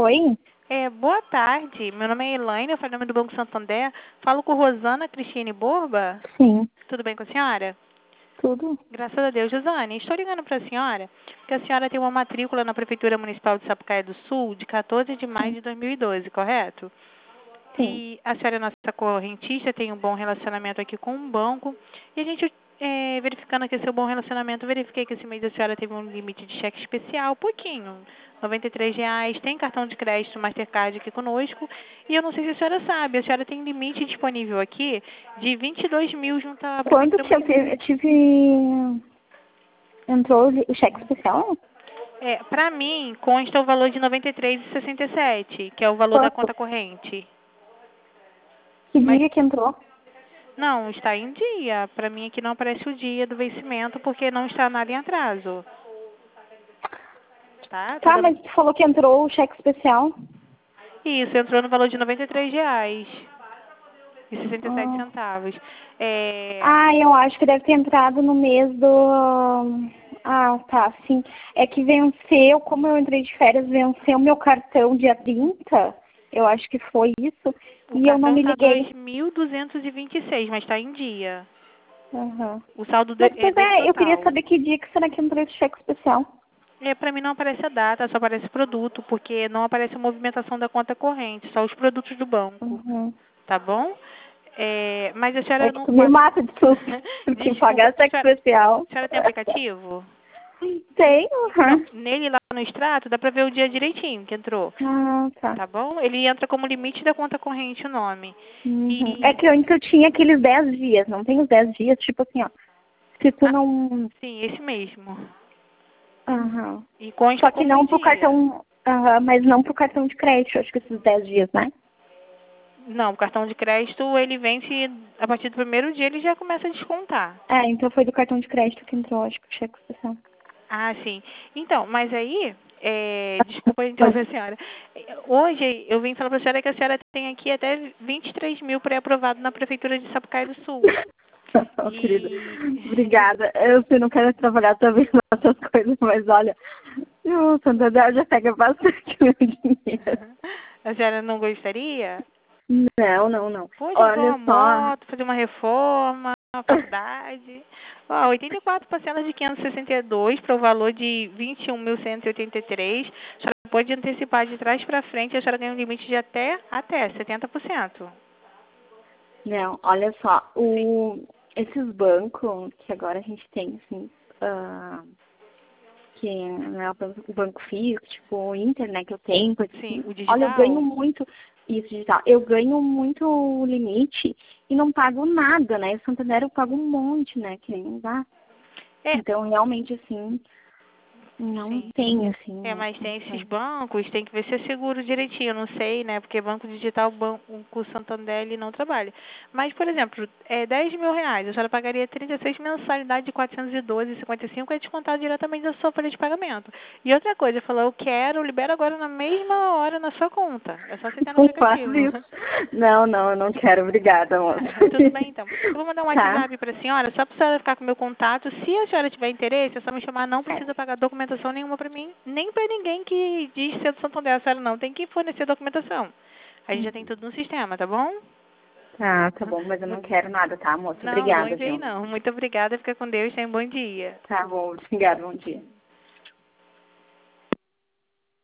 Oi? Boa tarde. Meu nome é Elaine, eu falo em nome do Banco Santander. Falo com Rosana Cristine Borba. Sim, Tudo bem com a senhora? tudo. Graças a Deus. Josane, estou ligando para a senhora porque a senhora tem uma matrícula na Prefeitura Municipal de Sapucaia do Sul de 14 de maio de 2012, correto? Sim. E a senhora é nossa correntista, tem um bom relacionamento aqui com o banco. E a gente, verificando aqui seu bom relacionamento, verifiquei que esse mês a senhora teve um limite de cheque especial, pouquinho, R$ 93. Tem cartão de crédito Mastercard aqui conosco. E eu não sei se a senhora sabe, a senhora tem limite disponível aqui de 22 mil junto à Quando Prefeitura que Municipal. eu tive... Entrou o cheque especial? Para mim, consta o valor de R$ 93,67, que é o valor da Quanto? conta corrente. Que Mas dia que entrou? não, está em dia. Para mim aqui não aparece o dia do vencimento porque não está nada em atraso. Tá? Tá Tá, dando... mas tu falou que entrou o cheque especial? Isso, entrou no valor de R$ 93,67 Ah, centavos. eu acho que deve ter entrado no mês do... Ah, tá, sim. É que venceu, como eu entrei de férias, venceu meu cartão dia 30. Eu acho que foi isso. O E eu não cartão me está liguei. 2.226, mas está em dia. Uhum. O saldo Mas, é pois dele eu queria total. saber que dia que será que entrou esse cheque especial. Para mim não aparece a data, só aparece produto, porque não aparece a movimentação da conta corrente, só os produtos do banco. Uhum. Tá bom? Mas a É senhora que não tu me pode... mata de susto, porque Desculpa, pagar cheque especial. a senhora tem aplicativo? Tenho, Então, uhum. nele lá no extrato, dá pra ver o dia direitinho que entrou. Ah, tá. Tá bom? Ele entra como limite da conta corrente o nome. Uhum. É E, que antes eu tinha aqueles 10 dias, não tem os 10 dias, tipo assim, ó. Se tu ah, não... sim, esse mesmo. Aham. E consta Só que como em não pro dia. cartão... Aham, mas não pro cartão de crédito, acho que esses 10 dias, né? Não, o cartão de crédito, ele vence a partir do primeiro dia, ele já começa a descontar. É, então foi do cartão de crédito que entrou, acho que o cheque especial. Ah, sim. Então, mas aí, desculpa interromper a senhora. Hoje eu vim falar para a senhora que a senhora tem aqui até 23 mil pré-aprovado na Prefeitura de Sapucaia do Sul. Oh, querida, E obrigada. Eu sei, não quero trabalhar também nessas coisas, mas olha, o Santander já pega bastante meu dinheiro. a senhora não gostaria? Não, não, não. Poxa, comprar Olha uma só. moto, fazer uma reforma, uma faculdade. Ó, 84 parcelas de 562 para o valor de 21.183. A senhora pode antecipar de trás para frente, a senhora ganha um limite de até 70%. Não, olha só. Sim, Esses bancos que agora a gente tem, assim, que não é o banco físico, tipo o Inter, né, que eu tenho, coisa sim, assim. o Olha, eu ganho digital? muito isso digital. Eu ganho muito limite e não pago nada, né? O Santander eu pago um monte, né? Que nem dá. É, Então, realmente, assim, não sim. tem, assim, Mas tem esses condições. bancos, tem que ver se é seguro direitinho, eu não sei, né? Porque banco digital, banco Santander, ele não trabalha. Mas, por exemplo, R$ 10.000, a senhora pagaria 36 mensalidade de 412,55 é descontado diretamente da sua folha de pagamento. E outra coisa, falou, eu quero, libera agora na mesma hora na sua conta. É só você ter no Não faço aplicativo. isso. Não, não, eu não quero. Obrigada, moça. Tudo bem, então. Eu vou mandar um Tá? WhatsApp para a senhora, só para a senhora ficar com o meu contato. Se a senhora tiver interesse, é só me chamar. Não precisa pagar documentação nenhuma para mim, nem para ninguém que diz ser do Santander. A senhora não tem que fornecer documentação. A gente já tem tudo no sistema, tá bom? Tá, tá bom, mas eu não quero nada, tá, moça? Não Obrigada, enviei viu? não. Muito obrigada. Fica com Deus. Tenha um bom dia. Tá bom, obrigada, bom dia.